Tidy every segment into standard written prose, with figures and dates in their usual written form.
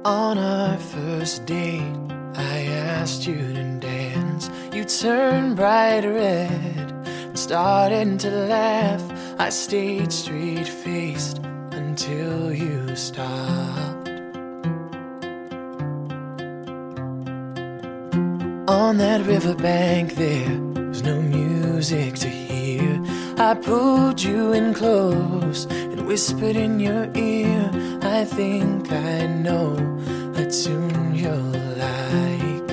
On our first date, I asked you to dance. You turned bright red and started to laugh. I stayed straight-faced until you stopped. On that riverbank there was no music to hear. I pulled you in close and whispered in your ear, I think I know a tune you'll like.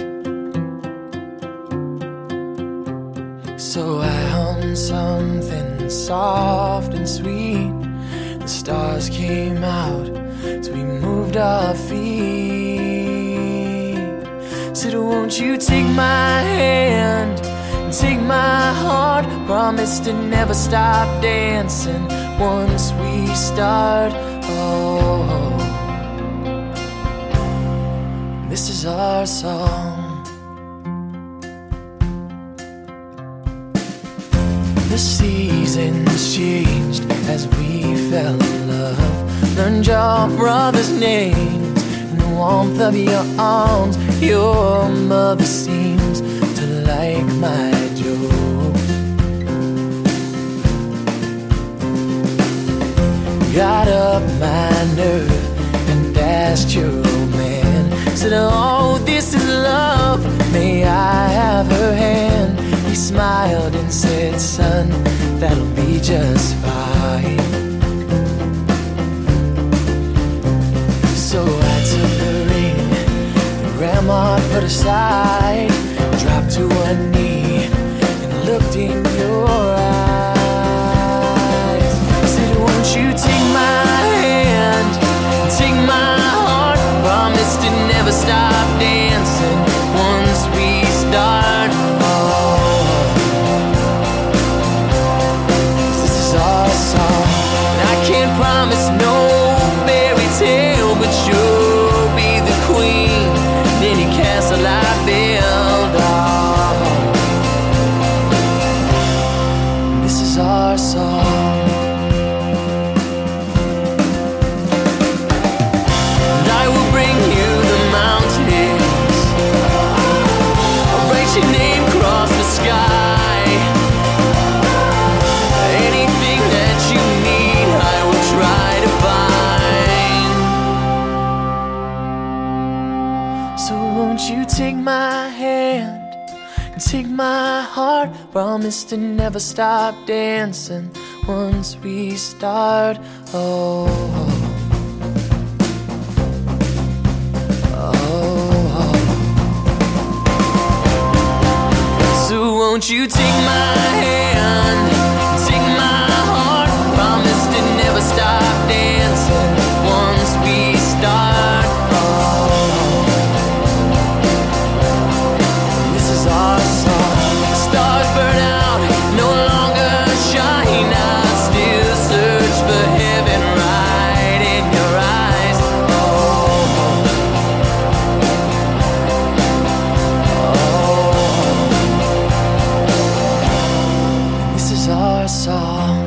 So I hummed something soft and sweet. The stars came out as we moved our feet. Said, won't you take my hand and take my heart? Promise to never stop dancing once we start. Oh, this is our song. The seasons changed as we fell in love. Learned your brother's names in the warmth of your arms. Your mother seems to like my jokes. Got up my nerve and asked your old man. Said, oh, this is love, may I have her hand? He smiled and said, son, that'll be just fine. So I took the ring that Grandma put aside, dropped to one knee and looked in your eyes. Said, won't you take my hand, take my heart? Promise to never stop dancing once we start. I can't promise no fairy tale, but you'll be the queen in any castle I build. Oh, this is our song. And I will bring you the mountains. I'll write your name across the sky. Won't you take my hand and take my heart? Promise to never stop dancing once we start. Oh, oh, oh. So won't you take my hand and take my heart? Promise to never stop dancing once we start. Our song.